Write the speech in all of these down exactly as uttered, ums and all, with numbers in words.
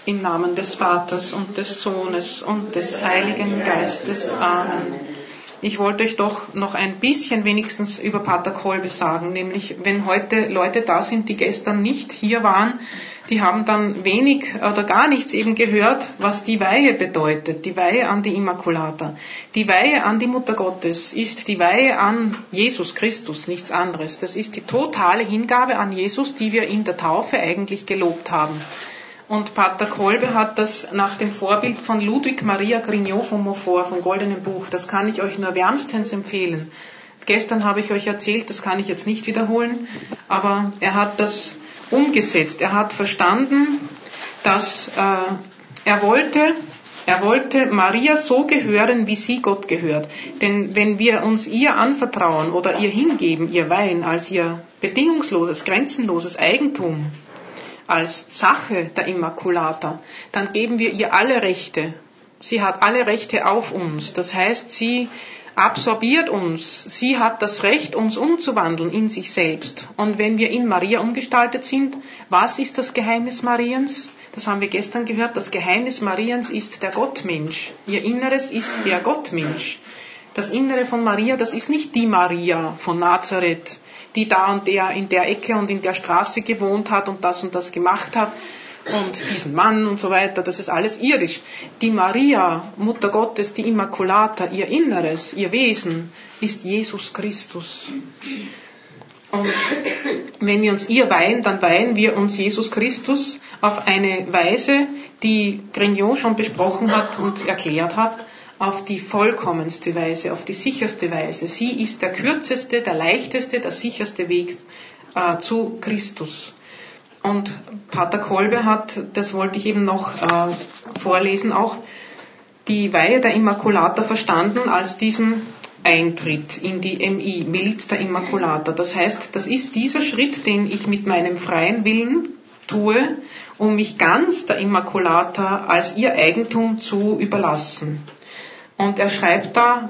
Im Namen des Vaters und des Sohnes und des Heiligen Geistes. Amen. Ich wollte euch doch noch ein bisschen wenigstens über Pater Kolbe sagen, nämlich wenn heute Leute da sind, die gestern nicht hier waren, die haben dann wenig oder gar nichts eben gehört, was die Weihe bedeutet, die Weihe an die Immaculata. Die Weihe an die Mutter Gottes ist die Weihe an Jesus Christus, nichts anderes. Das ist die totale Hingabe an Jesus, die wir in der Taufe eigentlich gelobt haben. Und Pater Kolbe hat das nach dem Vorbild von Ludwig Maria Grignot von Montfort, vom Goldenen Buch. Das kann ich euch nur wärmstens empfehlen. Gestern habe ich euch erzählt, das kann ich jetzt nicht wiederholen, aber er hat das umgesetzt. Er hat verstanden, dass äh, er wollte, er wollte Maria so gehören, wie sie Gott gehört. Denn wenn wir uns ihr anvertrauen oder ihr hingeben, ihr Weihen als ihr bedingungsloses, grenzenloses Eigentum, als Sache der Immaculata, dann geben wir ihr alle Rechte. Sie hat alle Rechte auf uns. Das heißt, sie absorbiert uns. Sie hat das Recht, uns umzuwandeln in sich selbst. Und wenn wir in Maria umgestaltet sind, was ist das Geheimnis Mariens? Das haben wir gestern gehört. Das Geheimnis Mariens ist der Gottmensch. Ihr Inneres ist der Gottmensch. Das Innere von Maria, das ist nicht die Maria von Nazareth, die da und der in der Ecke und in der Straße gewohnt hat und das und das gemacht hat und diesen Mann und so weiter, das ist alles irdisch. Die Maria, Mutter Gottes, die Immaculata, ihr Inneres, ihr Wesen ist Jesus Christus. Und wenn wir uns ihr weihen, dann weihen wir uns Jesus Christus auf eine Weise, die Grignot schon besprochen hat und erklärt hat, auf die vollkommenste Weise, auf die sicherste Weise. Sie ist der kürzeste, der leichteste, der sicherste Weg äh, zu Christus. Und Pater Kolbe hat, das wollte ich eben noch äh, vorlesen auch, die Weihe der Immaculata verstanden als diesen Eintritt in die M I, Miliz der Immaculata. Das heißt, das ist dieser Schritt, den ich mit meinem freien Willen tue, um mich ganz der Immaculata als ihr Eigentum zu überlassen. Und er schreibt da,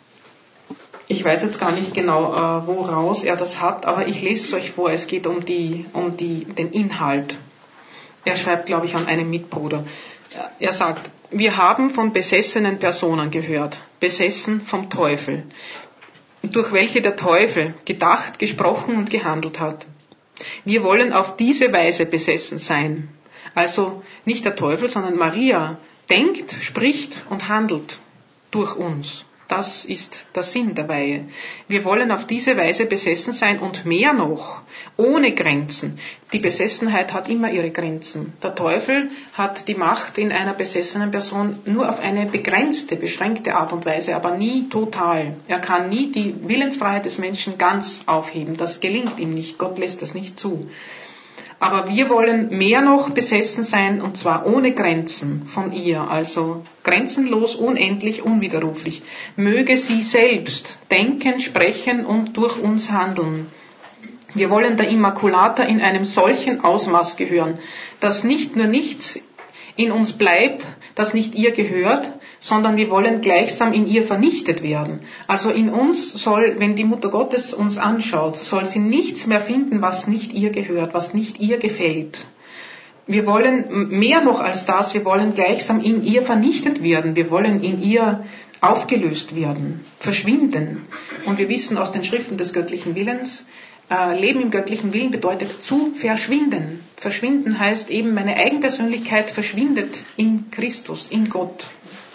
ich weiß jetzt gar nicht genau, äh, woraus er das hat, aber ich lese es euch vor, es geht um, die, um die, den Inhalt. Er schreibt, glaube ich, an einen Mitbruder. Er sagt, wir haben von besessenen Personen gehört, besessen vom Teufel, durch welche der Teufel gedacht, gesprochen und gehandelt hat. Wir wollen auf diese Weise besessen sein. Also nicht der Teufel, sondern Maria denkt, spricht und handelt durch uns. Das ist der Sinn der Weihe. Wir wollen auf diese Weise besessen sein und mehr noch, ohne Grenzen. Die Besessenheit hat immer ihre Grenzen. Der Teufel hat die Macht in einer besessenen Person nur auf eine begrenzte, beschränkte Art und Weise, aber nie total. Er kann nie die Willensfreiheit des Menschen ganz aufheben. Das gelingt ihm nicht. Gott lässt das nicht zu. Aber wir wollen mehr noch besessen sein, und zwar ohne Grenzen von ihr, also grenzenlos, unendlich, unwiderruflich. Möge sie selbst denken, sprechen und durch uns handeln. Wir wollen der Immaculata in einem solchen Ausmaß gehören, dass nicht nur nichts in uns bleibt, das nicht ihr gehört, sondern wir wollen gleichsam in ihr vernichtet werden. Also in uns soll, wenn die Mutter Gottes uns anschaut, soll sie nichts mehr finden, was nicht ihr gehört, was nicht ihr gefällt. Wir wollen mehr noch als das, wir wollen gleichsam in ihr vernichtet werden, wir wollen in ihr aufgelöst werden, verschwinden. Und wir wissen aus den Schriften des göttlichen Willens, äh, Leben im göttlichen Willen bedeutet zu verschwinden. Verschwinden heißt eben, meine Eigenpersönlichkeit verschwindet in Christus, in Gott.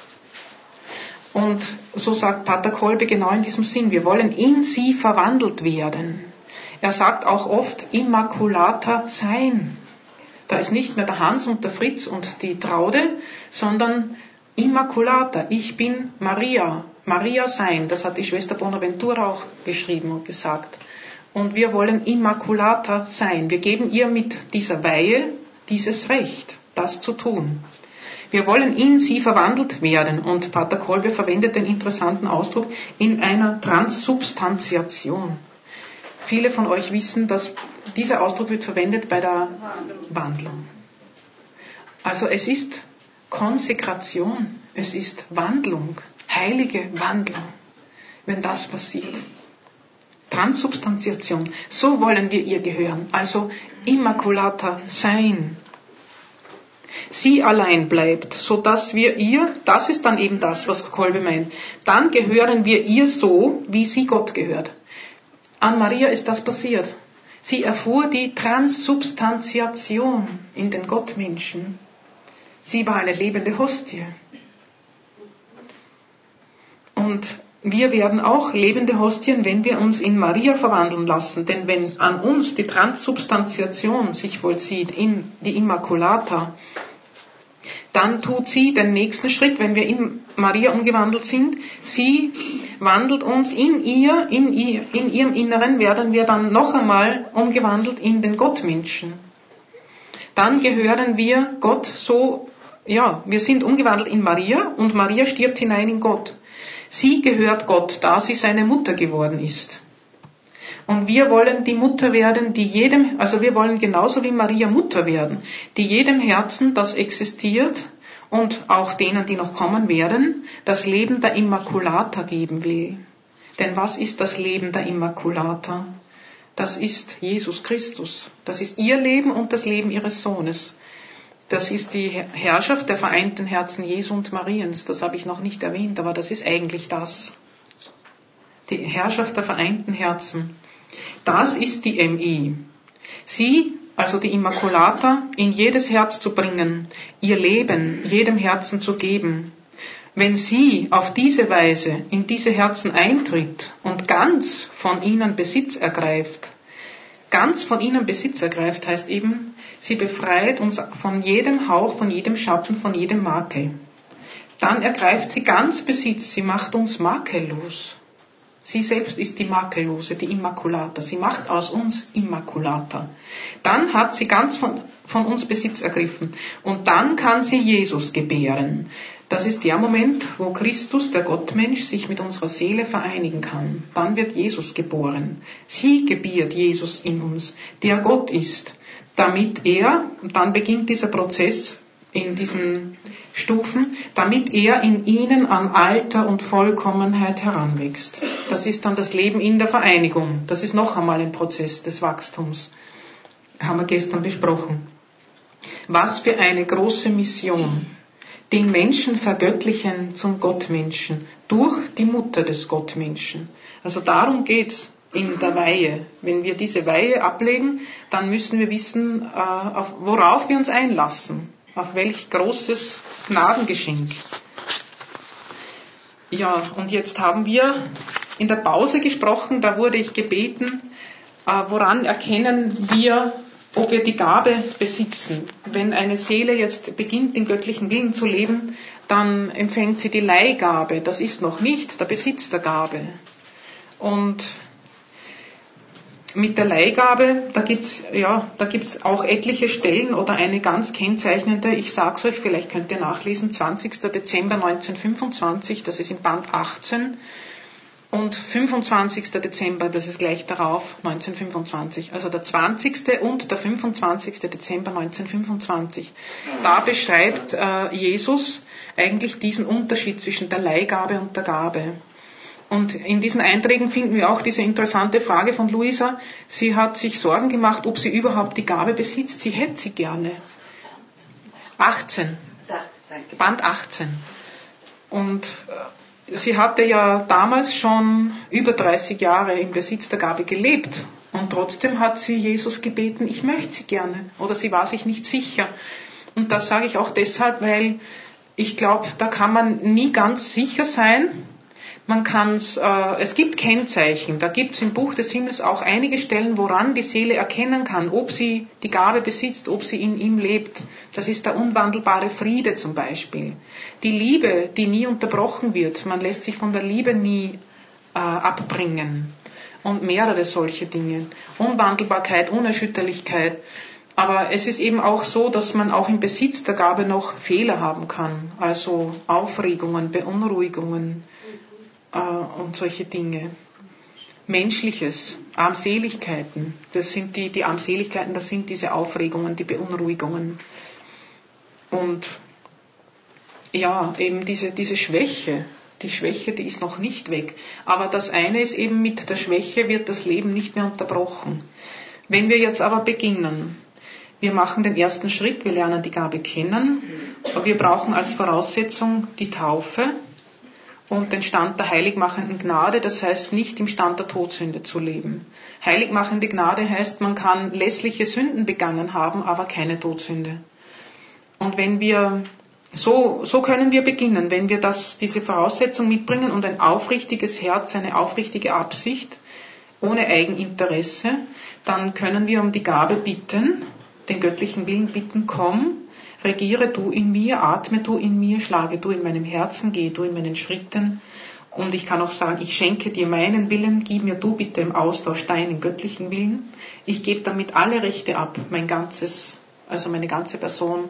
Und so sagt Pater Kolbe genau in diesem Sinn, wir wollen in sie verwandelt werden. Er sagt auch oft, Immaculata sein. Da ist nicht mehr der Hans und der Fritz und die Traude, sondern Immaculata, ich bin Maria, Maria sein. Das hat die Schwester Bonaventura auch geschrieben und gesagt. Und wir wollen Immaculata sein. Wir geben ihr mit dieser Weihe dieses Recht, das zu tun. Wir wollen in sie verwandelt werden. Und Pater Kolbe verwendet den interessanten Ausdruck in einer Transsubstantiation. Viele von euch wissen, dass dieser Ausdruck wird verwendet bei der Wandlung. Also es ist Konsekration, es ist Wandlung, heilige Wandlung, wenn das passiert. Transsubstantiation, so wollen wir ihr gehören, also Immaculata sein. sie allein bleibt, so dass wir ihr, das ist dann eben das, was Kolbe meint, dann gehören wir ihr so, wie sie Gott gehört. An Maria ist das passiert. Sie erfuhr die Transsubstantiation in den Gottmenschen. Sie war eine lebende Hostie. Und wir werden auch lebende Hostien, wenn wir uns in Maria verwandeln lassen. Denn wenn an uns die Transsubstantiation sich vollzieht in die Immaculata, dann tut sie den nächsten Schritt, wenn wir in Maria umgewandelt sind. Sie wandelt uns in ihr, in, ihr, in ihrem Inneren werden wir dann noch einmal umgewandelt in den Gottmenschen. Dann gehören wir Gott so, ja, wir sind umgewandelt in Maria und Maria stirbt hinein in Gott. Sie gehört Gott, da sie seine Mutter geworden ist. Und wir wollen die Mutter werden, die jedem, also wir wollen genauso wie Maria Mutter werden, die jedem Herzen, das existiert und auch denen, die noch kommen werden, das Leben der Immaculata geben will. Denn was ist das Leben der Immaculata? Das ist Jesus Christus. Das ist ihr Leben und das Leben ihres Sohnes. Das ist die Herrschaft der vereinten Herzen Jesu und Mariens. Das habe ich noch nicht erwähnt, aber das ist eigentlich das. Die Herrschaft der vereinten Herzen. Das ist die M I. Sie, also die Immaculata, in jedes Herz zu bringen, ihr Leben jedem Herzen zu geben. Wenn sie auf diese Weise in diese Herzen eintritt und ganz von ihnen Besitz ergreift, ganz von ihnen Besitz ergreift heißt eben, sie befreit uns von jedem Hauch, von jedem Schatten, von jedem Makel. Dann ergreift sie ganz Besitz, sie macht uns makellos. Sie selbst ist die Makellose, die Immaculata. Sie macht aus uns Immaculata. Dann hat sie ganz von, von uns Besitz ergriffen. Und dann kann sie Jesus gebären. Das ist der Moment, wo Christus, der Gottmensch, sich mit unserer Seele vereinigen kann. Dann wird Jesus geboren. Sie gebiert Jesus in uns, der Gott ist, damit er, und dann beginnt dieser Prozess in diesen Stufen, damit er in ihnen an Alter und Vollkommenheit heranwächst. Das ist dann das Leben in der Vereinigung. Das ist noch einmal ein Prozess des Wachstums. Haben wir gestern besprochen. Was für eine große Mission. Den Menschen vergöttlichen zum Gottmenschen durch die Mutter des Gottmenschen. Also darum geht's in der Weihe. Wenn wir diese Weihe ablegen, dann müssen wir wissen, auf worauf wir uns einlassen. Auf welch großes Gnadengeschenk. Ja, und jetzt haben wir in der Pause gesprochen, da wurde ich gebeten, woran erkennen wir, ob wir die Gabe besitzen. Wenn eine Seele jetzt beginnt, den göttlichen Willen zu leben, dann empfängt sie die Leihgabe. Das ist noch nicht der Besitz der Gabe. Und mit der Leihgabe, da gibt's ja, da gibt's auch etliche Stellen oder eine ganz kennzeichnende, ich sag's euch, vielleicht könnt ihr nachlesen, zwanzigster Dezember neunzehnhundertfünfundzwanzig, das ist im Band achtzehn, und fünfundzwanzigster Dezember, das ist gleich darauf, neunzehnhundertfünfundzwanzig, also der zwanzigste und der fünfundzwanzigste Dezember neunzehnhundertfünfundzwanzig. Da beschreibt äh, Jesus eigentlich diesen Unterschied zwischen der Leihgabe und der Gabe. Und in diesen Einträgen finden wir auch diese interessante Frage von Luisa. Sie hat sich Sorgen gemacht, ob sie überhaupt die Gabe besitzt. Sie hätte sie gerne. achtzehn. Band achtzehn. Und sie hatte ja damals schon über dreißig Jahre im Besitz der Gabe gelebt. Und trotzdem hat sie Jesus gebeten, ich möchte sie gerne. Oder sie war sich nicht sicher. Und das sage ich auch deshalb, weil ich glaube, da kann man nie ganz sicher sein. Man kann's, äh, es gibt Kennzeichen, da gibt es im Buch des Himmels auch einige Stellen, woran die Seele erkennen kann, ob sie die Gabe besitzt, ob sie in ihm lebt. Das ist der unwandelbare Friede zum Beispiel. Die Liebe, die nie unterbrochen wird, man lässt sich von der Liebe nie äh, abbringen. Und mehrere solche Dinge. Unwandelbarkeit, Unerschütterlichkeit. Aber es ist eben auch so, dass man auch im Besitz der Gabe noch Fehler haben kann. Also Aufregungen, Beunruhigungen. Und solche Dinge. Menschliches, Armseligkeiten, das sind die, die Armseligkeiten, das sind diese Aufregungen, die Beunruhigungen. Und ja, eben diese, diese Schwäche, die Schwäche, die ist noch nicht weg. Aber das eine ist eben, mit der Schwäche wird das Leben nicht mehr unterbrochen. Wenn wir jetzt aber beginnen, Wir machen den ersten Schritt, wir lernen die Gabe kennen. Wir brauchen als Voraussetzung die Taufe und den Stand der heiligmachenden Gnade, das heißt nicht im Stand der Todsünde zu leben. Heiligmachende Gnade heißt, man kann lässliche Sünden begangen haben, aber keine Todsünde. Und wenn wir, so, so können wir beginnen, wenn wir das, diese Voraussetzung mitbringen und ein aufrichtiges Herz, eine aufrichtige Absicht, ohne Eigeninteresse, dann können wir um die Gabe bitten, den göttlichen Willen bitten, komm, regiere du in mir, atme du in mir, schlage du in meinem Herzen, gehe du in meinen Schritten. Und ich kann auch sagen, ich schenke dir meinen Willen, gib mir du bitte im Austausch deinen göttlichen Willen. Ich gebe damit alle Rechte ab, mein ganzes, also meine ganze Person,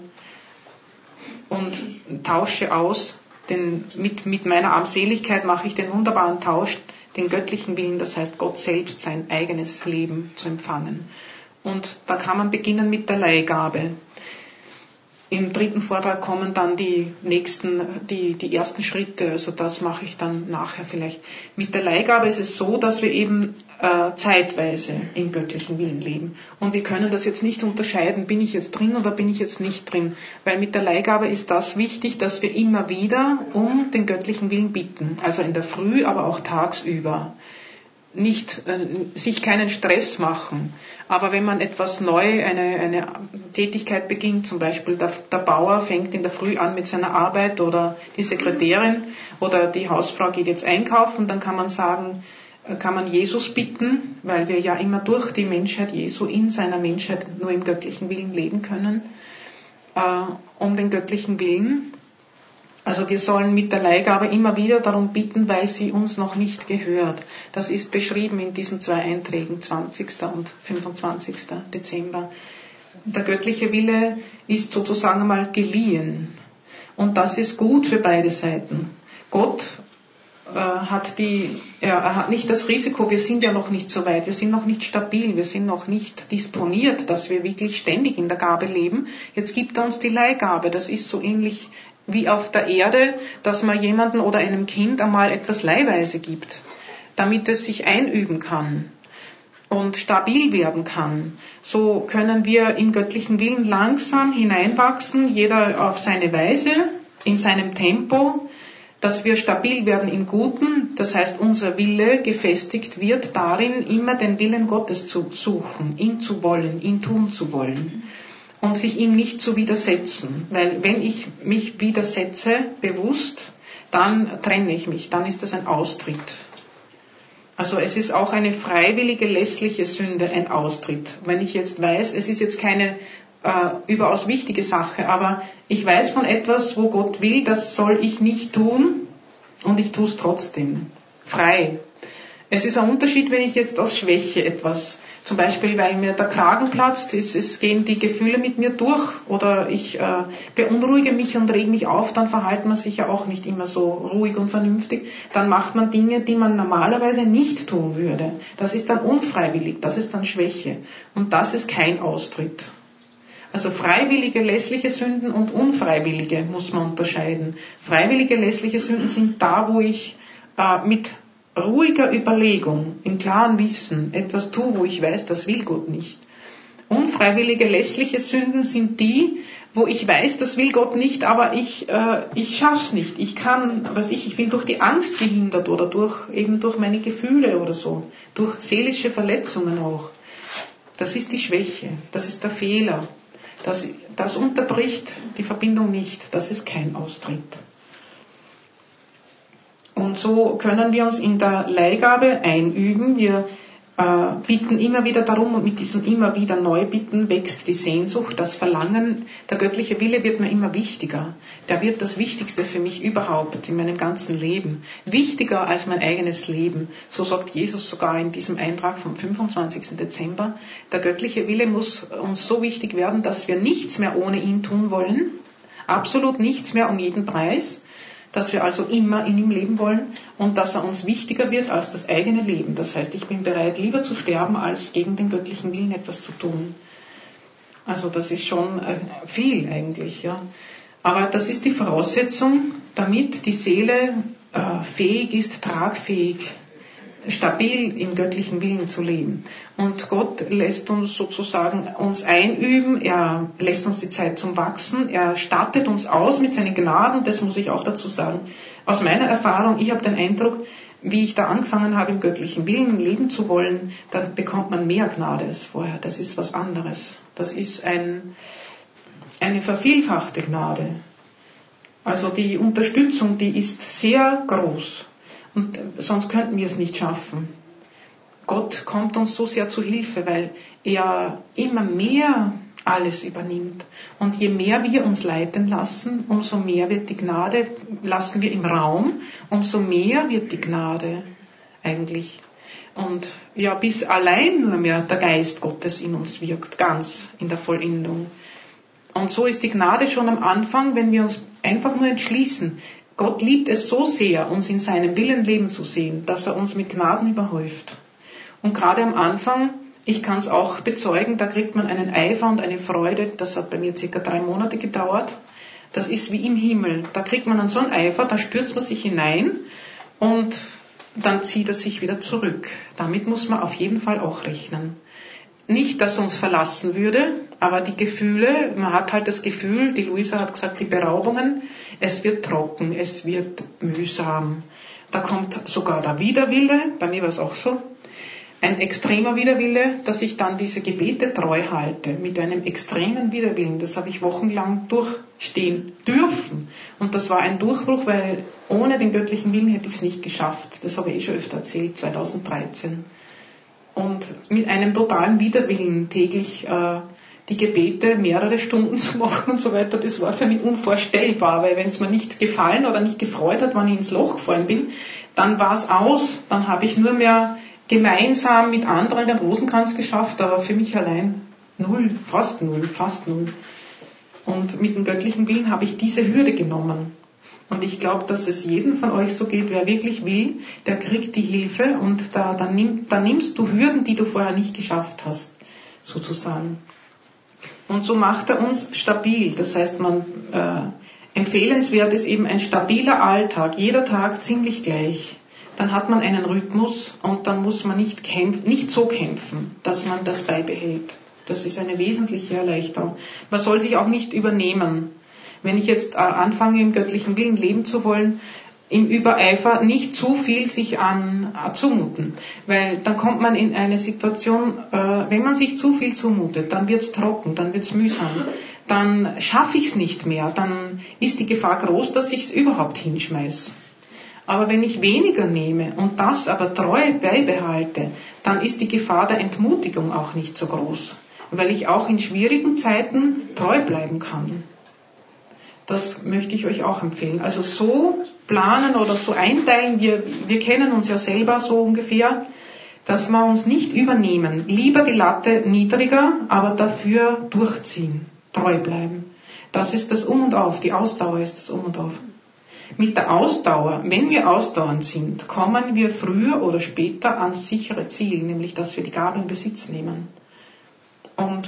und tausche aus, den, mit, mit meiner Armseligkeit mache ich den wunderbaren Tausch, den göttlichen Willen, das heißt Gott selbst, sein eigenes Leben zu empfangen. Und da kann man beginnen mit der Leihgabe. Im dritten Vortrag kommen dann die nächsten, die, die ersten Schritte, also das mache ich dann nachher vielleicht. Mit der Leihgabe ist es so, dass wir eben äh, zeitweise im göttlichen Willen leben. Und wir können das jetzt nicht unterscheiden, bin ich jetzt drin oder bin ich jetzt nicht drin. Weil mit der Leihgabe ist das wichtig, dass wir immer wieder um den göttlichen Willen bitten. Also in der Früh, aber auch tagsüber. Nicht, äh, sich keinen Stress machen. Aber wenn man etwas neu, eine, eine Tätigkeit beginnt, zum Beispiel der, der Bauer fängt in der Früh an mit seiner Arbeit oder die Sekretärin oder die Hausfrau geht jetzt einkaufen, dann kann man sagen, kann man Jesus bitten, weil wir ja immer durch die Menschheit Jesu in seiner Menschheit nur im göttlichen Willen leben können, äh, um den göttlichen Willen. Also wir sollen mit der Leihgabe immer wieder darum bitten, weil sie uns noch nicht gehört. Das ist beschrieben in diesen zwei Einträgen, zwanzigsten und fünfundzwanzigsten Dezember. Der göttliche Wille ist sozusagen einmal geliehen. Und das ist gut für beide Seiten. Gott äh, hat, die, er hat nicht das Risiko, wir sind ja noch nicht so weit, wir sind noch nicht stabil, wir sind noch nicht disponiert, dass wir wirklich ständig in der Gabe leben. Jetzt gibt er uns die Leihgabe, das ist so ähnlich wie auf der Erde, dass man jemandem oder einem Kind einmal etwas leihweise gibt, damit es sich einüben kann und stabil werden kann. So können wir im göttlichen Willen langsam hineinwachsen, jeder auf seine Weise, in seinem Tempo, dass wir stabil werden im Guten, das heißt unser Wille gefestigt wird darin, immer den Willen Gottes zu suchen, ihn zu wollen, ihn tun zu wollen. Und sich ihm nicht zu widersetzen. Weil wenn ich mich widersetze, bewusst, dann trenne ich mich, dann ist das ein Austritt. Also es ist auch eine freiwillige, lässliche Sünde, ein Austritt. Wenn ich jetzt weiß, es ist jetzt keine äh, überaus wichtige Sache, aber ich weiß von etwas, wo Gott will, das soll ich nicht tun und ich tue es trotzdem. Frei. Es ist ein Unterschied, wenn ich jetzt aus Schwäche etwas, zum Beispiel, weil mir der Kragen platzt, es, es gehen die Gefühle mit mir durch oder ich äh, beunruhige mich und rege mich auf, dann verhält man sich ja auch nicht immer so ruhig und vernünftig. Dann macht man Dinge, die man normalerweise nicht tun würde. Das ist dann unfreiwillig, das ist dann Schwäche. Und das ist kein Austritt. Also freiwillige, lässliche Sünden und unfreiwillige muss man unterscheiden. Freiwillige, lässliche Sünden sind da, wo ich äh, mit ruhiger Überlegung, im klaren Wissen etwas tue, wo ich weiß, das will Gott nicht. Unfreiwillige, lässliche Sünden sind die, wo ich weiß, das will Gott nicht, aber ich, äh, ich schaff's nicht. Ich kann, was ich, ich bin durch die Angst gehindert oder durch, eben durch meine Gefühle oder so, durch seelische Verletzungen auch. Das ist die Schwäche, das ist der Fehler. Das, das unterbricht die Verbindung nicht, das ist kein Austritt. Und so können wir uns in der Leihgabe einüben. Wir äh, bitten immer wieder darum und mit diesem immer wieder Neubitten wächst die Sehnsucht, das Verlangen. Der göttliche Wille wird mir immer wichtiger. Der wird das Wichtigste für mich überhaupt in meinem ganzen Leben. Wichtiger als mein eigenes Leben. So sagt Jesus sogar in diesem Eintrag vom fünfundzwanzigsten Dezember. Der göttliche Wille muss uns so wichtig werden, dass wir nichts mehr ohne ihn tun wollen. Absolut nichts mehr um jeden Preis. Dass wir also immer in ihm leben wollen und dass er uns wichtiger wird als das eigene Leben. Das heißt, ich bin bereit, lieber zu sterben, als gegen den göttlichen Willen etwas zu tun. Also das ist schon viel eigentlich, ja. Aber das ist die Voraussetzung, damit die Seele äh, fähig ist, tragfähig stabil im göttlichen Willen zu leben. Und Gott lässt uns sozusagen uns einüben, er lässt uns die Zeit zum Wachsen, er stattet uns aus mit seinen Gnaden, das muss ich auch dazu sagen. Aus meiner Erfahrung, ich habe den Eindruck, wie ich da angefangen habe, im göttlichen Willen leben zu wollen, da bekommt man mehr Gnade als vorher. Das ist was anderes. Das ist ein, eine vervielfachte Gnade. Also die Unterstützung, die ist sehr groß. Und sonst könnten wir es nicht schaffen. Gott kommt uns so sehr zu Hilfe, weil er immer mehr alles übernimmt. Und je mehr wir uns leiten lassen, umso mehr wird die Gnade, lassen wir im Raum, umso mehr wird die Gnade eigentlich. Und ja, bis allein nur mehr der Geist Gottes in uns wirkt, ganz in der Vollendung. Und so ist die Gnade schon am Anfang, wenn wir uns einfach nur entschließen. Gott liebt es so sehr, uns in seinem Willen leben zu sehen, dass er uns mit Gnaden überhäuft. Und gerade am Anfang, ich kann es auch bezeugen, da kriegt man einen Eifer und eine Freude, das hat bei mir circa drei Monate gedauert. Das ist wie im Himmel. Da kriegt man dann so einen Eifer, da stürzt man sich hinein und dann zieht er sich wieder zurück. Damit muss man auf jeden Fall auch rechnen. Nicht, dass er uns verlassen würde, aber die Gefühle, man hat halt das Gefühl, die Luisa hat gesagt, die Beraubungen, es wird trocken, es wird mühsam. Da kommt sogar der Widerwille, bei mir war es auch so, ein extremer Widerwille, dass ich dann diese Gebete treu halte, mit einem extremen Widerwillen. Das habe ich wochenlang durchstehen dürfen. Und das war ein Durchbruch, weil ohne den göttlichen Willen hätte ich es nicht geschafft. Das habe ich eh schon öfter erzählt, zweitausenddreizehn. Und mit einem totalen Widerwillen täglich äh, die Gebete mehrere Stunden zu machen und so weiter, das war für mich unvorstellbar, weil wenn es mir nicht gefallen oder nicht gefreut hat, wann ich ins Loch gefallen bin, dann war es aus, dann habe ich nur mehr gemeinsam mit anderen den Rosenkranz geschafft, aber für mich allein null, fast null, fast null. Und mit dem göttlichen Willen habe ich diese Hürde genommen. Und ich glaube, dass es jedem von euch so geht, wer wirklich will, der kriegt die Hilfe und da, da, nimm, da nimmst du Hürden, die du vorher nicht geschafft hast, sozusagen. Und so macht er uns stabil. Das heißt, man äh, empfehlenswert ist eben ein stabiler Alltag, jeder Tag ziemlich gleich. Dann hat man einen Rhythmus und dann muss man nicht, kämpf- nicht so kämpfen, dass man das beibehält. Das ist eine wesentliche Erleichterung. Man soll sich auch nicht übernehmen. Wenn ich jetzt äh, anfange, im göttlichen Willen leben zu wollen, im Übereifer nicht zu viel sich an äh, zumuten. Weil dann kommt man in eine Situation, äh, wenn man sich zu viel zumutet, dann wird's trocken, dann wird's mühsam. Dann schaffe ich es nicht mehr. Dann ist die Gefahr groß, dass ich es überhaupt hinschmeiß. Aber wenn ich weniger nehme und das aber treu beibehalte, dann ist die Gefahr der Entmutigung auch nicht so groß. Weil ich auch in schwierigen Zeiten treu bleiben kann. Das möchte ich euch auch empfehlen. Also so planen oder so einteilen, wir, wir kennen uns ja selber so ungefähr, dass wir uns nicht übernehmen. Lieber die Latte niedriger, aber dafür durchziehen, treu bleiben. Das ist das Um und Auf, die Ausdauer ist das Um und Auf. Mit der Ausdauer, wenn wir ausdauernd sind, kommen wir früher oder später ans sichere Ziel, nämlich dass wir die Gabe in Besitz nehmen. Und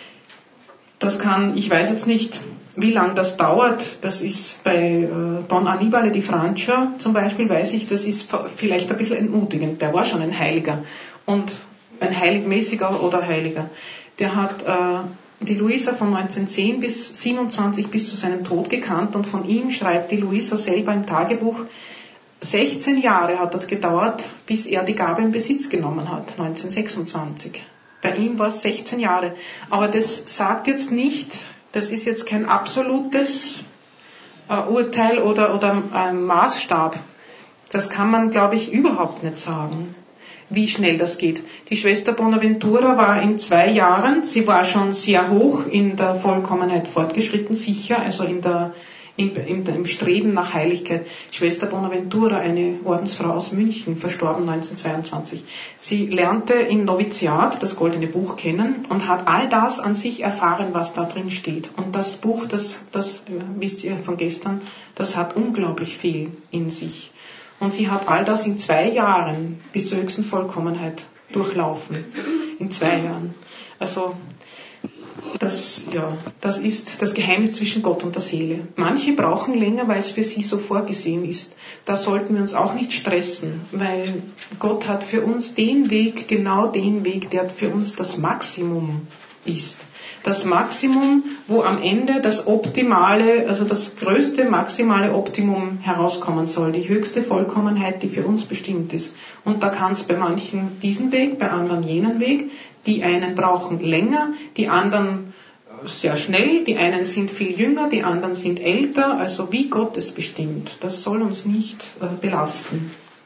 das kann, ich weiß jetzt nicht, wie lange das dauert. Das ist bei äh, Don Annibale di Francia zum Beispiel, weiß ich, das ist vielleicht ein bisschen entmutigend. Der war schon ein Heiliger und ein heiligmäßiger oder Heiliger. Der hat äh, die Luisa von neunzehnhundertzehn bis siebenundzwanzig bis zu seinem Tod gekannt und von ihm schreibt die Luisa selber im Tagebuch, sechzehn Jahre hat das gedauert, bis er die Gabe in Besitz genommen hat, neunzehnhundertsechsundzwanzig. Bei ihm war es sechzehn Jahre. Aber das sagt jetzt nicht, das ist jetzt kein absolutes äh, Urteil oder, oder ein Maßstab. Das kann man, glaube ich, überhaupt nicht sagen, wie schnell das geht. Die Schwester Bonaventura war in zwei Jahren, sie war schon sehr hoch in der Vollkommenheit fortgeschritten, sicher, also in der, in, in, im Streben nach Heiligkeit. Schwester Bonaventura, eine Ordensfrau aus München, verstorben neunzehnhundertzweiundzwanzig. Sie lernte im Noviziat das Goldene Buch kennen und hat all das an sich erfahren, was da drin steht. Und das Buch, das, das wisst ihr von gestern, das hat unglaublich viel in sich. Und sie hat all das in zwei Jahren bis zur höchsten Vollkommenheit durchlaufen. In zwei Jahren. Also das, ja, das ist das Geheimnis zwischen Gott und der Seele. Manche brauchen länger, weil es für sie so vorgesehen ist. Da sollten wir uns auch nicht stressen, weil Gott hat für uns den Weg, genau den Weg, der für uns das Maximum ist. Das Maximum, wo am Ende das optimale, also das größte maximale Optimum herauskommen soll, die höchste Vollkommenheit, die für uns bestimmt ist. Und da kann es bei manchen diesen Weg, bei anderen jenen Weg. Die einen brauchen länger, die anderen sehr schnell, die einen sind viel jünger, die anderen sind älter, also wie Gott es bestimmt. Das soll uns nicht äh, belasten.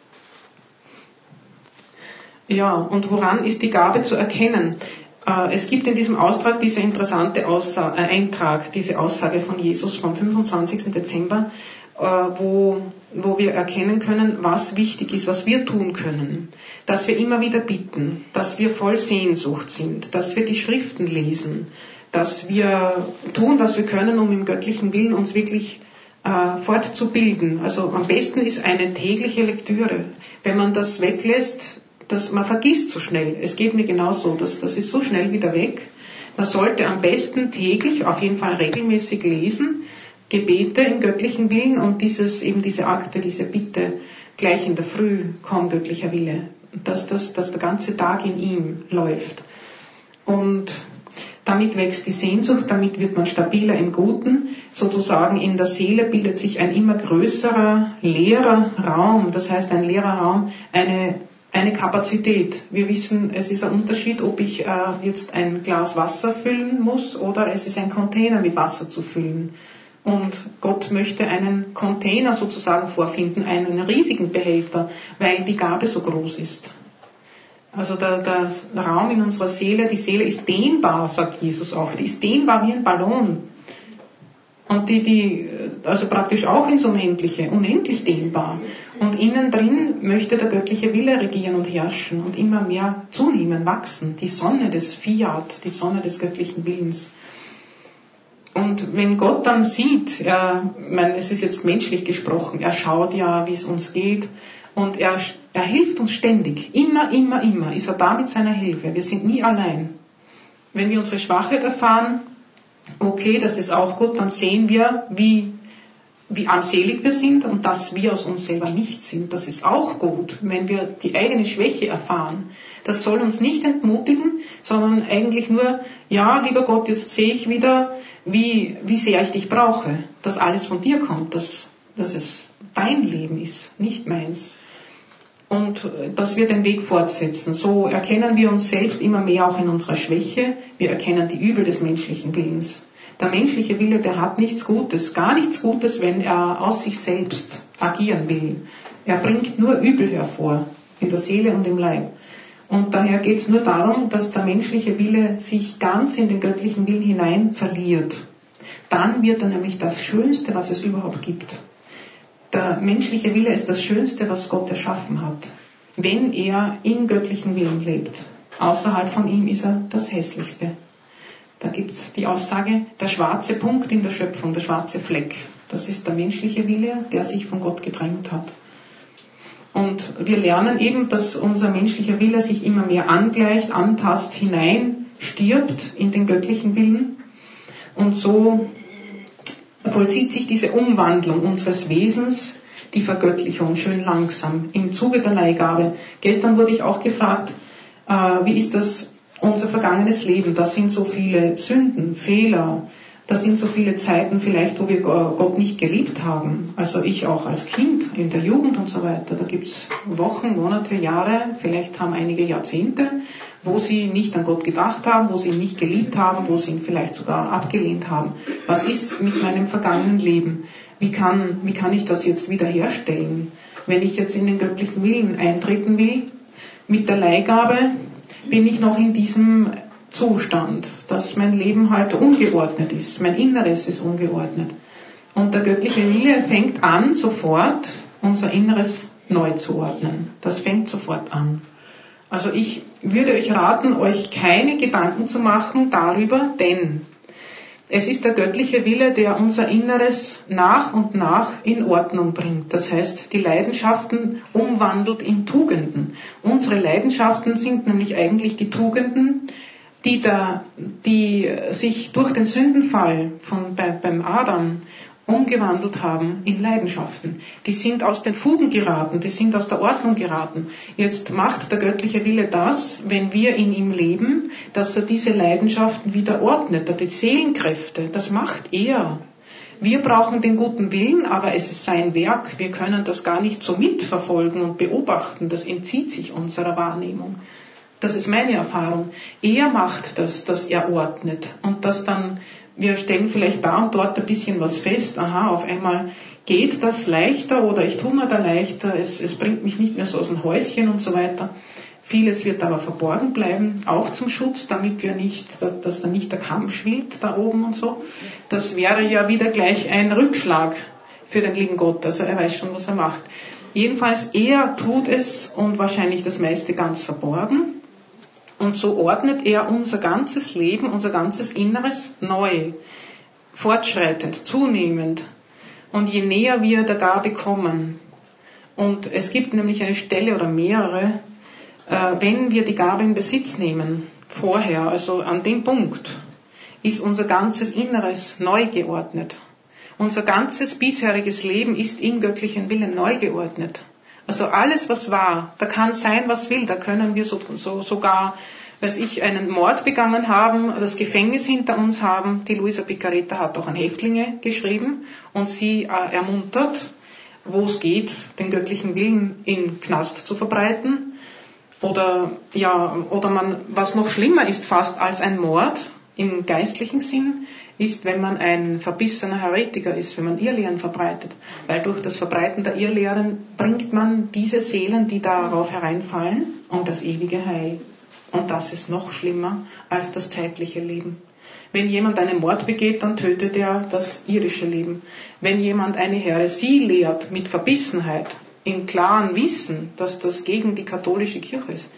Ja, und woran ist die Gabe zu erkennen? Es gibt in diesem Austrag diese interessante Aussage, äh, Eintrag, diese Aussage von Jesus vom fünfundzwanzigsten Dezember, äh, wo, wo wir erkennen können, was wichtig ist, was wir tun können. Dass wir immer wieder bitten, dass wir voll Sehnsucht sind, dass wir die Schriften lesen, dass wir tun, was wir können, um im göttlichen Willen uns wirklich äh, fortzubilden. Also am besten ist eine tägliche Lektüre. Wenn man das weglässt, dass man vergisst so schnell. Es geht mir genauso, das, das ist so schnell wieder weg. Man sollte am besten täglich, auf jeden Fall regelmäßig lesen, Gebete im göttlichen Willen und dieses, eben diese Akte, diese Bitte, gleich in der Früh, komm göttlicher Wille. Dass, das, dass der ganze Tag in ihm läuft. Und damit wächst die Sehnsucht, damit wird man stabiler im Guten. Sozusagen in der Seele bildet sich ein immer größerer, leerer Raum, das heißt ein leerer Raum, eine Eine Kapazität. Wir wissen, es ist ein Unterschied, ob ich äh, jetzt ein Glas Wasser füllen muss oder es ist ein Container mit Wasser zu füllen. Und Gott möchte einen Container sozusagen vorfinden, einen riesigen Behälter, weil die Gabe so groß ist. Also der, der Raum in unserer Seele, die Seele ist dehnbar, sagt Jesus auch. Die ist dehnbar wie ein Ballon. Und die, die, also praktisch auch ins Unendliche, unendlich dehnbar. Und innen drin möchte der göttliche Wille regieren und herrschen und immer mehr zunehmen, wachsen. Die Sonne des Fiat, die Sonne des göttlichen Willens. Und wenn Gott dann sieht, er, ich meine, es ist jetzt menschlich gesprochen, er schaut ja, wie es uns geht und er, er hilft uns ständig. Immer, immer, immer ist er da mit seiner Hilfe. Wir sind nie allein. Wenn wir unsere Schwachheit erfahren, okay, das ist auch gut, dann sehen wir, wie, wie armselig wir sind und dass wir aus uns selber nicht sind. Das ist auch gut, wenn wir die eigene Schwäche erfahren. Das soll uns nicht entmutigen, sondern eigentlich nur, ja, lieber Gott, jetzt sehe ich wieder, wie, wie sehr ich dich brauche, dass alles von dir kommt, dass, dass es dein Leben ist, nicht meins. Und dass wir den Weg fortsetzen. So erkennen wir uns selbst immer mehr auch in unserer Schwäche. Wir erkennen die Übel des menschlichen Willens. Der menschliche Wille, der hat nichts Gutes, gar nichts Gutes, wenn er aus sich selbst agieren will. Er bringt nur Übel hervor, in der Seele und im Leib. Und daher geht es nur darum, dass der menschliche Wille sich ganz in den göttlichen Willen hinein verliert. Dann wird er nämlich das Schönste, was es überhaupt gibt. Der menschliche Wille ist das Schönste, was Gott erschaffen hat, wenn er im göttlichen Willen lebt. Außerhalb von ihm ist er das Hässlichste. Da gibt es die Aussage, der schwarze Punkt in der Schöpfung, der schwarze Fleck. Das ist der menschliche Wille, der sich von Gott getrennt hat. Und wir lernen eben, dass unser menschlicher Wille sich immer mehr angleicht, anpasst, hinein, stirbt in den göttlichen Willen. Und so vollzieht sich diese Umwandlung unseres Wesens, die Vergöttlichung, schön langsam, im Zuge der Leihgabe. Gestern wurde ich auch gefragt, äh, wie ist das unser vergangenes Leben? Da sind so viele Sünden, Fehler, da sind so viele Zeiten vielleicht, wo wir Gott nicht geliebt haben. Also ich auch als Kind, in der Jugend und so weiter. Da gibt's Wochen, Monate, Jahre, vielleicht haben einige Jahrzehnte, wo sie nicht an Gott gedacht haben, wo sie ihn nicht geliebt haben, wo sie ihn vielleicht sogar abgelehnt haben. Was ist mit meinem vergangenen Leben? Wie kann, wie kann ich das jetzt wiederherstellen? Wenn ich jetzt in den göttlichen Willen eintreten will, mit der Leihgabe, bin ich noch in diesem Zustand, dass mein Leben halt ungeordnet ist, mein Inneres ist ungeordnet. Und der göttliche Wille fängt an, sofort unser Inneres neu zu ordnen. Das fängt sofort an. Also ich würde euch raten, euch keine Gedanken zu machen darüber, denn es ist der göttliche Wille, der unser Inneres nach und nach in Ordnung bringt. Das heißt, die Leidenschaften umwandelt in Tugenden. Unsere Leidenschaften sind nämlich eigentlich die Tugenden, die, da, die sich durch den Sündenfall von, bei, beim Adam umgewandelt haben in Leidenschaften. Die sind aus den Fugen geraten, die sind aus der Ordnung geraten. Jetzt macht der göttliche Wille das, wenn wir in ihm leben, dass er diese Leidenschaften wieder ordnet, die Seelenkräfte, das macht er. Wir brauchen den guten Willen, aber es ist sein Werk, wir können das gar nicht so mitverfolgen und beobachten, das entzieht sich unserer Wahrnehmung. Das ist meine Erfahrung. Er macht das, dass er ordnet und das dann, wir stellen vielleicht da und dort ein bisschen was fest, aha, auf einmal geht das leichter oder ich tue mir da leichter, es, es bringt mich nicht mehr so aus dem Häuschen und so weiter. Vieles wird aber verborgen bleiben, auch zum Schutz, damit wir nicht, dass da nicht der Kampf schwillt da oben und so. Das wäre ja wieder gleich ein Rückschlag für den lieben Gott, also er weiß schon, was er macht. Jedenfalls, er tut es und wahrscheinlich das meiste ganz verborgen. Und so ordnet er unser ganzes Leben, unser ganzes Inneres neu, fortschreitend, zunehmend. Und je näher wir der Gabe kommen, und es gibt nämlich eine Stelle oder mehrere, äh, wenn wir die Gabe in Besitz nehmen, vorher, also an dem Punkt, ist unser ganzes Inneres neu geordnet. Unser ganzes bisheriges Leben ist im göttlichen Willen neu geordnet. Also alles, was war, da kann sein, was will, da können wir so, so, sogar, weiß ich, einen Mord begangen haben, das Gefängnis hinter uns haben. Die Luisa Picareta hat auch an Häftlinge geschrieben und sie äh, ermuntert, wo es geht, den göttlichen Willen im Knast zu verbreiten. Oder, ja, oder man, was noch schlimmer ist fast als ein Mord im geistlichen Sinn, ist, wenn man ein verbissener Heretiker ist, wenn man Irrlehren verbreitet. Weil durch das Verbreiten der Irrlehren bringt man diese Seelen, die darauf hereinfallen, um das ewige Heil. Und das ist noch schlimmer als das zeitliche Leben. Wenn jemand einen Mord begeht, dann tötet er das irdische Leben. Wenn jemand eine Häresie lehrt mit Verbissenheit, im klaren Wissen, dass das gegen die katholische Kirche ist,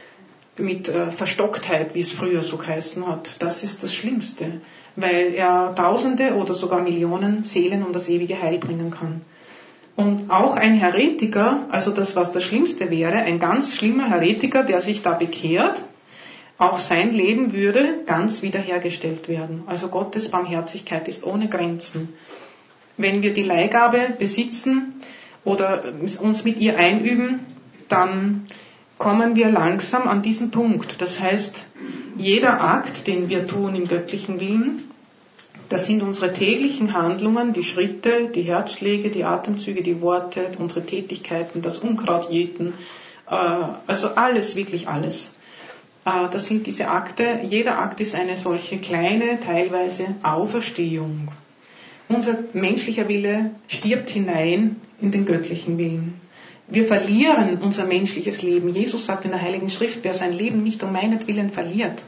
mit äh, Verstocktheit, wie es früher so geheißen hat, das ist das Schlimmste, weil er Tausende oder sogar Millionen Seelen um das ewige Heil bringen kann. Und auch ein Heretiker, also das, was das Schlimmste wäre, ein ganz schlimmer Heretiker, der sich da bekehrt, auch sein Leben würde ganz wiederhergestellt werden. Also Gottes Barmherzigkeit ist ohne Grenzen. Wenn wir die Leihgabe besitzen oder uns mit ihr einüben, dann kommen wir langsam an diesen Punkt. Das heißt, jeder Akt, den wir tun im göttlichen Willen, das sind unsere täglichen Handlungen, die Schritte, die Herzschläge, die Atemzüge, die Worte, unsere Tätigkeiten, das Unkrautjäten, äh, also alles, wirklich alles. Äh, das sind diese Akte. Jeder Akt ist eine solche kleine, teilweise Auferstehung. Unser menschlicher Wille stirbt hinein in den göttlichen Willen. Wir verlieren unser menschliches Leben. Jesus sagt in der Heiligen Schrift, wer sein Leben nicht um meinetwillen verliert,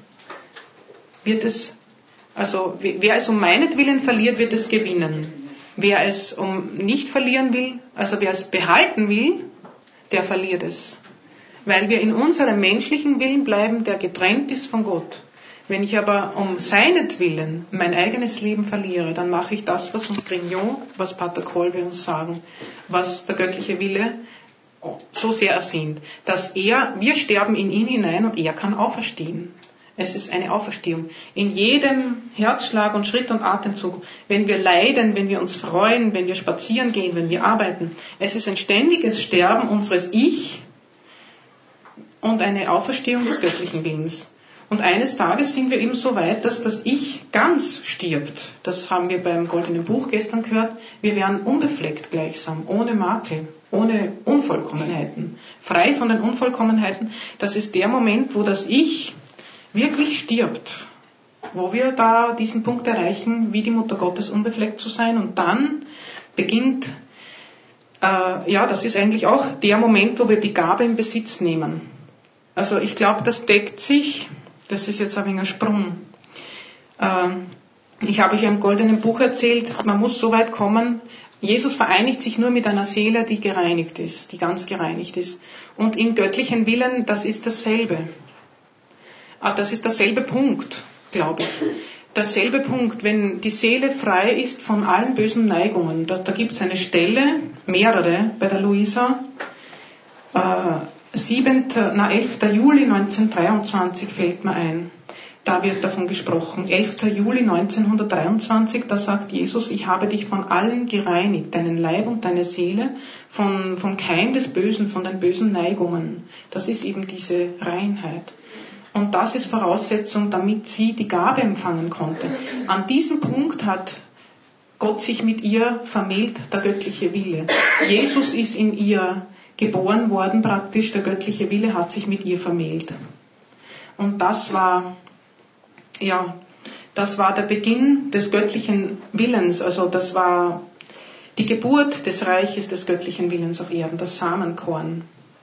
wird es, also wer es um meinetwillen verliert, wird es gewinnen. Wer es um nicht verlieren will, also wer es behalten will, der verliert es. Weil wir in unserem menschlichen Willen bleiben, der getrennt ist von Gott. Wenn ich aber um seinetwillen mein eigenes Leben verliere, dann mache ich das, was uns Grignon, was Pater Kolbe uns sagen, was der göttliche Wille so sehr ersehnt, dass er, wir sterben in ihn hinein und er kann auferstehen. Es ist eine Auferstehung. In jedem Herzschlag und Schritt und Atemzug, wenn wir leiden, wenn wir uns freuen, wenn wir spazieren gehen, wenn wir arbeiten, es ist ein ständiges Sterben unseres Ich und eine Auferstehung des göttlichen Willens. Und eines Tages sind wir eben so weit, dass das Ich ganz stirbt. Das haben wir beim Goldenen Buch gestern gehört. Wir werden unbefleckt gleichsam, ohne Makel, ohne Unvollkommenheiten, frei von den Unvollkommenheiten. Das ist der Moment, wo das Ich wirklich stirbt, wo wir da diesen Punkt erreichen, wie die Mutter Gottes unbefleckt zu sein. Und dann beginnt, äh, ja, das ist eigentlich auch der Moment, wo wir die Gabe in Besitz nehmen. Also ich glaube, das deckt sich. Das ist jetzt ein wenig ein Sprung. Ich habe euch im Goldenen Buch erzählt, man muss so weit kommen, Jesus vereinigt sich nur mit einer Seele, die gereinigt ist, die ganz gereinigt ist. Und im göttlichen Willen, das ist dasselbe. Das ist derselbe Punkt, glaube ich. Derselbe Punkt, wenn die Seele frei ist von allen bösen Neigungen. Da, da gibt es eine Stelle, mehrere, bei der Luisa, äh, siebter, na, elfter Juli neunzehnhundertdreiundzwanzig fällt mir ein. Da wird davon gesprochen. elfter Juli neunzehnhundertdreiundzwanzig, da sagt Jesus, ich habe dich von allen gereinigt, deinen Leib und deine Seele, von, vom Keim des Bösen, von den bösen Neigungen. Das ist eben diese Reinheit. Und das ist Voraussetzung, damit sie die Gabe empfangen konnte. An diesem Punkt hat Gott sich mit ihr vermählt, der göttliche Wille. Jesus ist in ihr geboren worden praktisch, der göttliche Wille hat sich mit ihr vermählt. Und das war, ja, das war der Beginn des göttlichen Willens, also das war die Geburt des Reiches des göttlichen Willens auf Erden, das Samenkorn.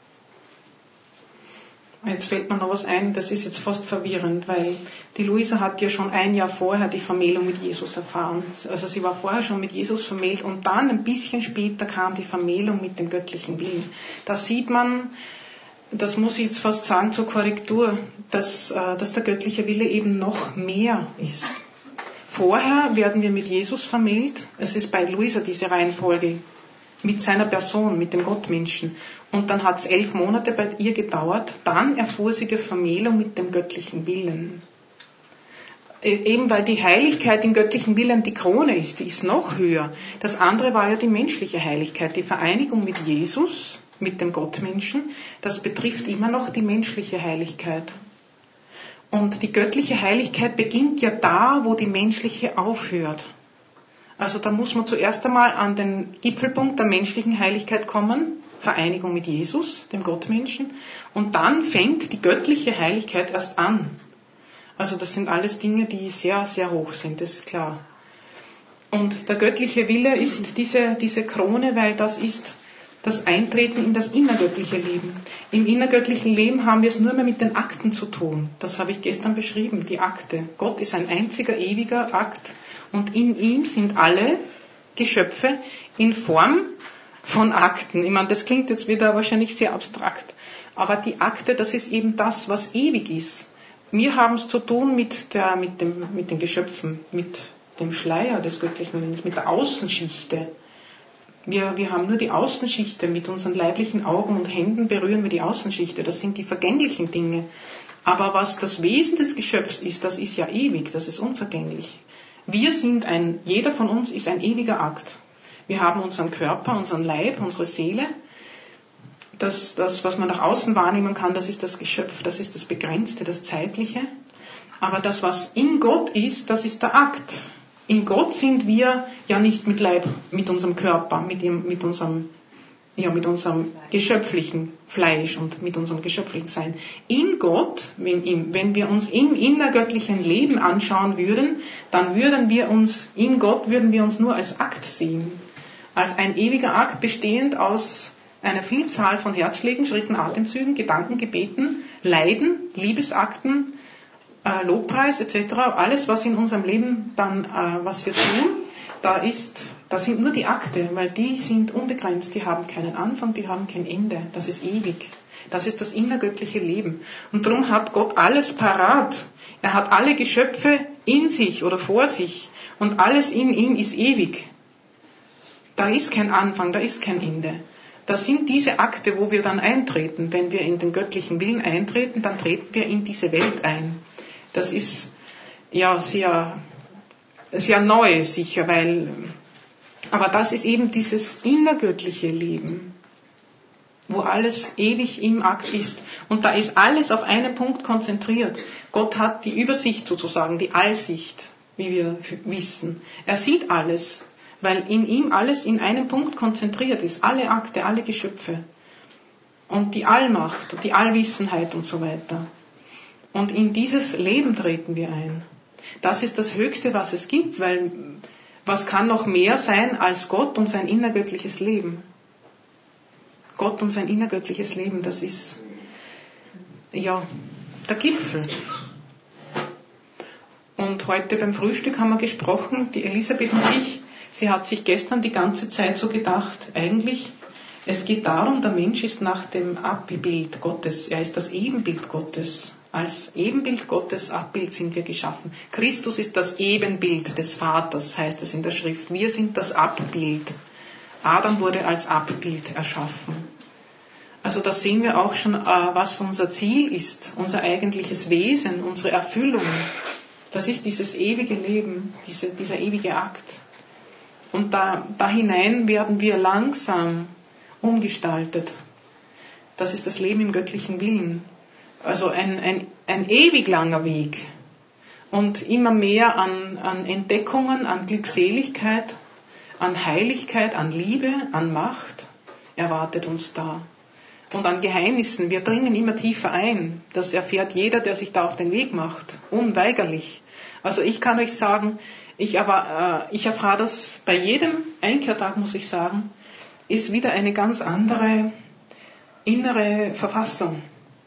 Jetzt fällt mir noch was ein, das ist jetzt fast verwirrend, weil die Luisa hat ja schon ein Jahr vorher die Vermählung mit Jesus erfahren. Also sie war vorher schon mit Jesus vermählt und dann ein bisschen später kam die Vermählung mit dem göttlichen Willen. Da sieht man, das muss ich jetzt fast sagen zur Korrektur, dass, dass der göttliche Wille eben noch mehr ist. Vorher werden wir mit Jesus vermählt, es ist bei Luisa diese Reihenfolge, mit seiner Person, mit dem Gottmenschen. Und dann hat es elf Monate bei ihr gedauert. Dann erfuhr sie die Vermählung mit dem göttlichen Willen. Eben weil die Heiligkeit im göttlichen Willen die Krone ist, die ist noch höher. Das andere war ja die menschliche Heiligkeit, die Vereinigung mit Jesus, mit dem Gottmenschen. Das betrifft immer noch die menschliche Heiligkeit. Und die göttliche Heiligkeit beginnt ja da, wo die menschliche aufhört. Also da muss man zuerst einmal an den Gipfelpunkt der menschlichen Heiligkeit kommen, Vereinigung mit Jesus, dem Gottmenschen, und dann fängt die göttliche Heiligkeit erst an. Also das sind alles Dinge, die sehr, sehr hoch sind, das ist klar. Und der göttliche Wille ist diese, diese Krone, weil das ist das Eintreten in das innergöttliche Leben. Im innergöttlichen Leben haben wir es nur mehr mit den Akten zu tun. Das habe ich gestern beschrieben, die Akte. Gott ist ein einziger, ewiger Akt. Und in ihm sind alle Geschöpfe in Form von Akten. Ich meine, das klingt jetzt wieder wahrscheinlich sehr abstrakt. Aber die Akte, das ist eben das, was ewig ist. Wir haben es zu tun mit, der, mit, dem, mit den Geschöpfen, mit dem Schleier des göttlichen Willens, mit der Außenschichte. Wir, wir haben nur die Außenschichte. Mit unseren leiblichen Augen und Händen berühren wir die Außenschichte. Das sind die vergänglichen Dinge. Aber was das Wesen des Geschöpfs ist, das ist ja ewig, das ist unvergänglich. Wir sind ein, jeder von uns ist ein ewiger Akt. Wir haben unseren Körper, unseren Leib, unsere Seele. Das, das, was man nach außen wahrnehmen kann, das ist das Geschöpf, das ist das Begrenzte, das Zeitliche. Aber das, was in Gott ist, das ist der Akt. In Gott sind wir ja nicht mit Leib, mit unserem Körper, mit, ihm, mit unserem ja, mit unserem geschöpflichen Fleisch und mit unserem geschöpflichen Sein. In Gott, wenn, wenn wir uns im innergöttlichen Leben anschauen würden, dann würden wir uns, in Gott würden wir uns nur als Akt sehen. Als ein ewiger Akt bestehend aus einer Vielzahl von Herzschlägen, Schritten, Atemzügen, Gedanken, Gebeten, Leiden, Liebesakten, äh, Lobpreis et cetera. Alles, was in unserem Leben dann, äh, was wir tun, da ist, das sind nur die Akte, weil die sind unbegrenzt, die haben keinen Anfang, die haben kein Ende, das ist ewig. Das ist das innergöttliche Leben. Und darum hat Gott alles parat. Er hat alle Geschöpfe in sich oder vor sich und alles in ihm ist ewig. Da ist kein Anfang, da ist kein Ende. Das sind diese Akte, wo wir dann eintreten. Wenn wir in den göttlichen Willen eintreten, dann treten wir in diese Welt ein. Das ist ja sehr, sehr neu sicher, weil, aber das ist eben dieses innergöttliche Leben, wo alles ewig im Akt ist. Und da ist alles auf einen Punkt konzentriert. Gott hat die Übersicht sozusagen, die Allsicht, wie wir wissen. Er sieht alles, weil in ihm alles in einem Punkt konzentriert ist. Alle Akte, alle Geschöpfe. Und die Allmacht und die Allwissenheit und so weiter. Und in dieses Leben treten wir ein. Das ist das Höchste, was es gibt, weil was kann noch mehr sein als Gott und sein innergöttliches Leben? Gott und sein innergöttliches Leben, das ist ja der Gipfel. Und heute beim Frühstück haben wir gesprochen, die Elisabeth und ich, sie hat sich gestern die ganze Zeit so gedacht, eigentlich, es geht darum, der Mensch ist nach dem Abbild Gottes, er ist das Ebenbild Gottes. Als Ebenbild Gottes Abbild sind wir geschaffen. Christus ist das Ebenbild des Vaters, heißt es in der Schrift. Wir sind das Abbild. Adam wurde als Abbild erschaffen. Also da sehen wir auch schon, was unser Ziel ist, unser eigentliches Wesen, unsere Erfüllung. Das ist dieses ewige Leben, diese, dieser ewige Akt. Und da, da hinein werden wir langsam umgestaltet. Das ist das Leben im göttlichen Willen. Also ein, ein, ein ewig langer Weg. Und immer mehr an, an Entdeckungen, an Glückseligkeit, an Heiligkeit, an Liebe, an Macht erwartet uns da. Und an Geheimnissen. Wir dringen immer tiefer ein. Das erfährt jeder, der sich da auf den Weg macht. Unweigerlich. Also ich kann euch sagen, ich, aber, äh, ich erfahre das bei jedem Einkehrtag, muss ich sagen, ist wieder eine ganz andere innere Verfassung.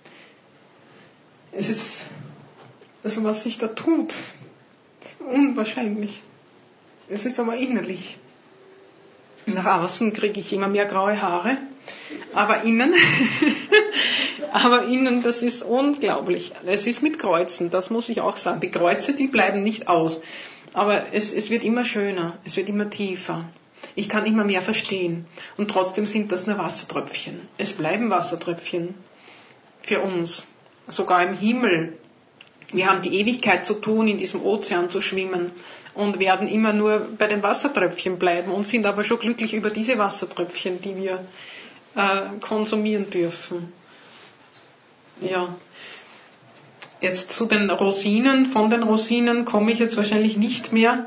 Es ist, also was sich da tut, ist unwahrscheinlich. Es ist aber innerlich. Nach außen kriege ich immer mehr graue Haare, aber innen, aber innen, das ist unglaublich. Es ist mit Kreuzen, das muss ich auch sagen. Die Kreuze, die bleiben nicht aus, aber es, es wird immer schöner, es wird immer tiefer. Ich kann immer mehr verstehen und trotzdem sind das nur Wassertröpfchen. Es bleiben Wassertröpfchen für uns, sogar im Himmel. Wir haben die Ewigkeit zu tun, in diesem Ozean zu schwimmen und werden immer nur bei den Wassertröpfchen bleiben und sind aber schon glücklich über diese Wassertröpfchen, die wir äh, konsumieren dürfen. Ja. Jetzt zu den Rosinen. Von den Rosinen komme ich jetzt wahrscheinlich nicht mehr.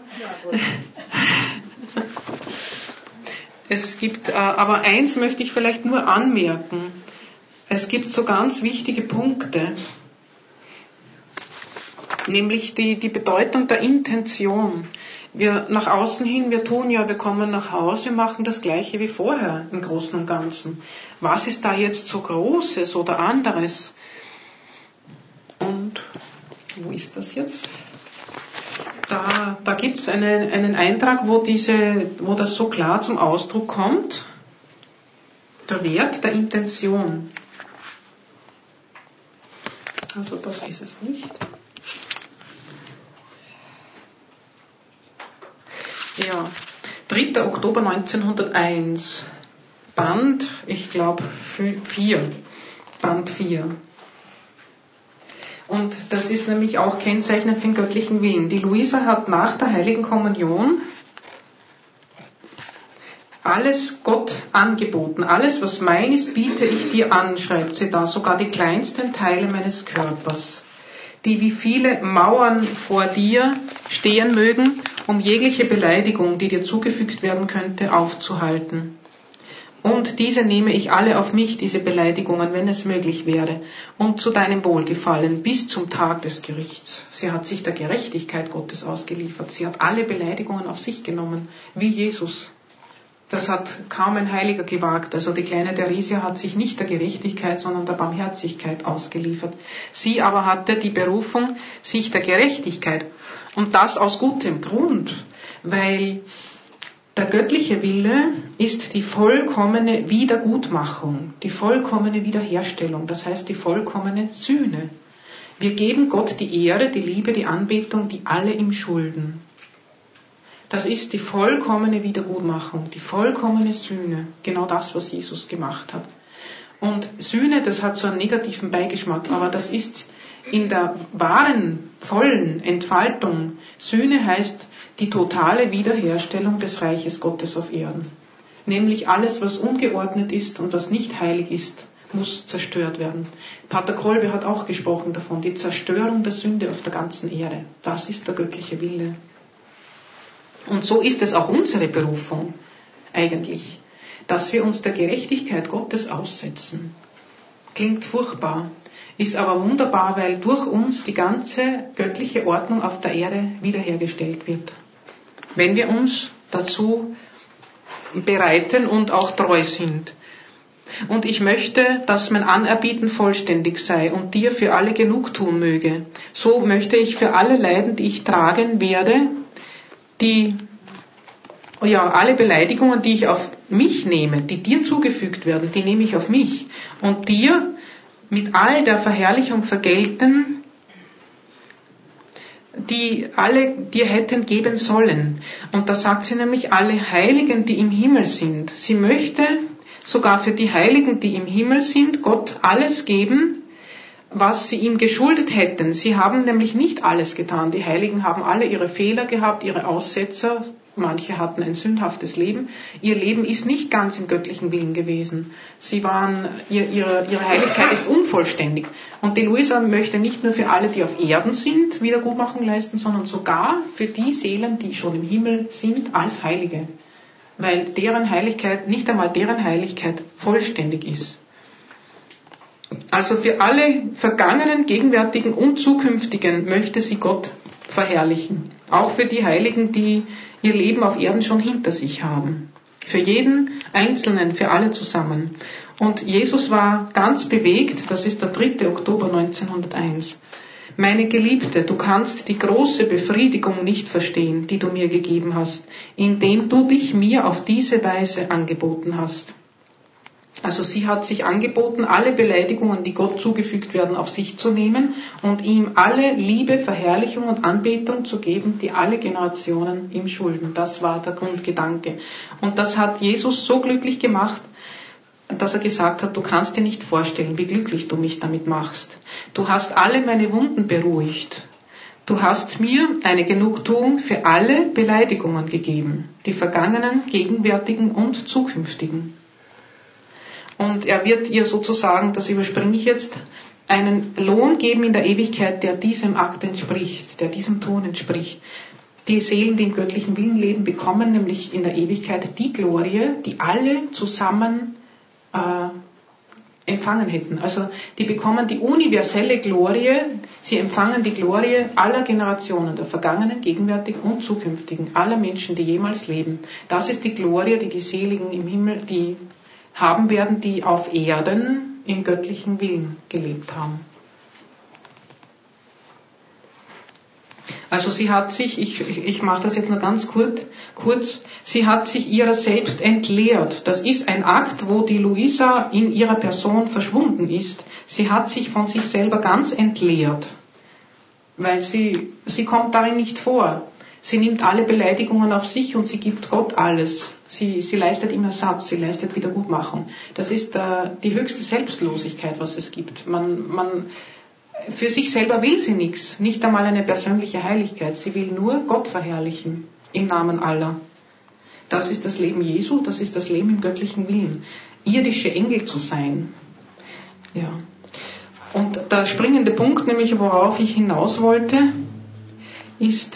Es gibt, äh, aber eins möchte ich vielleicht nur anmerken. Es gibt so ganz wichtige Punkte. Nämlich die, die Bedeutung der Intention. Wir nach außen hin, wir tun ja, wir kommen nach Hause, machen das Gleiche wie vorher im Großen und Ganzen. Was ist da jetzt so Großes oder anderes? Und wo ist das jetzt? Da, da gibt es eine, einen Eintrag, wo, diese, wo das so klar zum Ausdruck kommt. Der Wert der Intention. Also das ist es nicht. Ja, dritter Oktober neunzehnhunderteins, Band, ich glaube vier, Band vier. Und das ist nämlich auch kennzeichnend für den göttlichen Willen. Die Luisa hat nach der Heiligen Kommunion alles Gott angeboten. Alles, was mein ist, biete ich dir an, schreibt sie da, sogar die kleinsten Teile meines Körpers, die wie viele Mauern vor dir stehen mögen, um jegliche Beleidigung, die dir zugefügt werden könnte, aufzuhalten. Und diese nehme ich alle auf mich, diese Beleidigungen, wenn es möglich wäre, und zu deinem Wohlgefallen bis zum Tag des Gerichts. Sie hat sich der Gerechtigkeit Gottes ausgeliefert. Sie hat alle Beleidigungen auf sich genommen, wie Jesus. Das hat kaum ein Heiliger gewagt. Also die kleine Theresia hat sich nicht der Gerechtigkeit, sondern der Barmherzigkeit ausgeliefert. Sie aber hatte die Berufung, sich der Gerechtigkeit. Und das aus gutem Grund, weil der göttliche Wille ist die vollkommene Wiedergutmachung, die vollkommene Wiederherstellung, das heißt die vollkommene Sühne. Wir geben Gott die Ehre, die Liebe, die Anbetung, die alle ihm schulden. Das ist die vollkommene Wiedergutmachung, die vollkommene Sühne, genau das, was Jesus gemacht hat. Und Sühne, das hat so einen negativen Beigeschmack, aber das ist in der wahren, vollen Entfaltung. Sühne heißt die totale Wiederherstellung des Reiches Gottes auf Erden. Nämlich alles, was ungeordnet ist und was nicht heilig ist, muss zerstört werden. Pater Kolbe hat auch gesprochen davon, die Zerstörung der Sünde auf der ganzen Erde. Das ist der göttliche Wille. Und so ist es auch unsere Berufung eigentlich, dass wir uns der Gerechtigkeit Gottes aussetzen. Klingt furchtbar, ist aber wunderbar, weil durch uns die ganze göttliche Ordnung auf der Erde wiederhergestellt wird. Wenn wir uns dazu bereiten und auch treu sind. Und ich möchte, dass mein Anerbieten vollständig sei und dir für alle genug tun möge. So möchte ich für alle Leiden, die ich tragen werde, die, ja, alle Beleidigungen, die ich auf mich nehme, die dir zugefügt werden, die nehme ich auf mich. Und dir mit all der Verherrlichung vergelten, die alle dir hätten geben sollen. Und da sagt sie nämlich alle Heiligen, die im Himmel sind. Sie möchte, sogar für die Heiligen, die im Himmel sind, Gott alles geben, was sie ihm geschuldet hätten. Sie haben nämlich nicht alles getan. Die Heiligen haben alle ihre Fehler gehabt, ihre Aussetzer. Manche hatten ein sündhaftes Leben. Ihr Leben ist nicht ganz im göttlichen Willen gewesen. Sie waren, ihr, ihre, ihre Heiligkeit ist unvollständig. Und die Luisa möchte nicht nur für alle, die auf Erden sind, Wiedergutmachung leisten, sondern sogar für die Seelen, die schon im Himmel sind, als Heilige. Weil deren Heiligkeit, nicht einmal deren Heiligkeit vollständig ist. Also für alle vergangenen, gegenwärtigen und zukünftigen möchte sie Gott verherrlichen. Auch für die Heiligen, die ihr Leben auf Erden schon hinter sich haben. Für jeden Einzelnen, für alle zusammen. Und Jesus war ganz bewegt, das ist der dritte Oktober neunzehnhunderteins. Meine Geliebte, du kannst die große Befriedigung nicht verstehen, die du mir gegeben hast, indem du dich mir auf diese Weise angeboten hast. Also sie hat sich angeboten, alle Beleidigungen, die Gott zugefügt werden, auf sich zu nehmen und ihm alle Liebe, Verherrlichung und Anbetung zu geben, die alle Generationen ihm schulden. Das war der Grundgedanke. Und das hat Jesus so glücklich gemacht, dass er gesagt hat, du kannst dir nicht vorstellen, wie glücklich du mich damit machst. Du hast alle meine Wunden beruhigt. Du hast mir eine Genugtuung für alle Beleidigungen gegeben, die vergangenen, gegenwärtigen und zukünftigen. Und er wird ihr sozusagen, das überspringe ich jetzt, einen Lohn geben in der Ewigkeit, der diesem Akt entspricht, der diesem Ton entspricht. Die Seelen, die im göttlichen Willen leben, bekommen nämlich in der Ewigkeit die Glorie, die alle zusammen äh, empfangen hätten. Also die bekommen die universelle Glorie, sie empfangen die Glorie aller Generationen, der vergangenen, gegenwärtigen und zukünftigen, aller Menschen, die jemals leben. Das ist die Glorie, die die Seligen im Himmel, die haben werden, die auf Erden im göttlichen Willen gelebt haben. Also sie hat sich, ich, ich, ich mache das jetzt nur ganz kurz, kurz, sie hat sich ihrer selbst entleert. Das ist ein Akt, wo die Luisa in ihrer Person verschwunden ist. Sie hat sich von sich selber ganz entleert, weil sie, sie kommt darin nicht vor. Sie nimmt alle Beleidigungen auf sich und sie gibt Gott alles. Sie, sie leistet ihm Ersatz, sie leistet Wiedergutmachung. Das ist äh, die höchste Selbstlosigkeit, was es gibt. Man, man, für sich selber will sie nichts, nicht einmal eine persönliche Heiligkeit. Sie will nur Gott verherrlichen im Namen aller. Das ist das Leben Jesu, das ist das Leben im göttlichen Willen. Irdische Engel zu sein. Ja. Und der springende Punkt, nämlich worauf ich hinaus wollte, ist...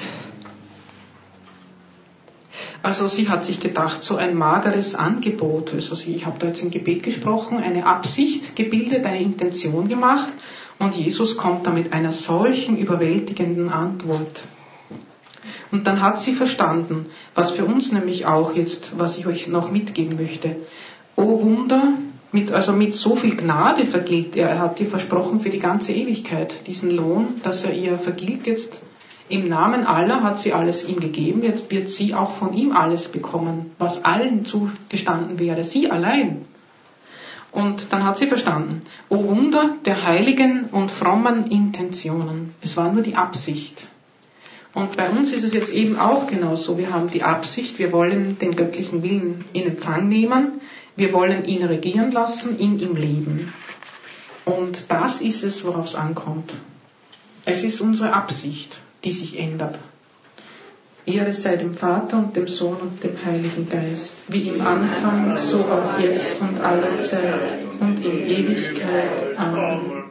Also sie hat sich gedacht, so ein mageres Angebot, also sie, ich habe da jetzt im Gebet gesprochen, eine Absicht gebildet, eine Intention gemacht und Jesus kommt da mit einer solchen überwältigenden Antwort. Und dann hat sie verstanden, was für uns nämlich auch jetzt, was ich euch noch mitgeben möchte. O Wunder, mit, also mit so viel Gnade vergilt er, er hat ihr versprochen für die ganze Ewigkeit, diesen Lohn, dass er ihr vergilt jetzt. Im Namen aller hat sie alles ihm gegeben, jetzt wird sie auch von ihm alles bekommen, was allen zugestanden wäre, sie allein. Und dann hat sie verstanden, o Wunder der heiligen und frommen Intentionen. Es war nur die Absicht. Und bei uns ist es jetzt eben auch genauso. Wir haben die Absicht, wir wollen den göttlichen Willen in Empfang nehmen, wir wollen ihn regieren lassen, in ihm leben. Und das ist es, worauf es ankommt. Es ist unsere Absicht, die sich ändert. Ehre sei dem Vater und dem Sohn und dem Heiligen Geist, wie im Anfang, so auch jetzt und alle Zeit und in Ewigkeit. Amen.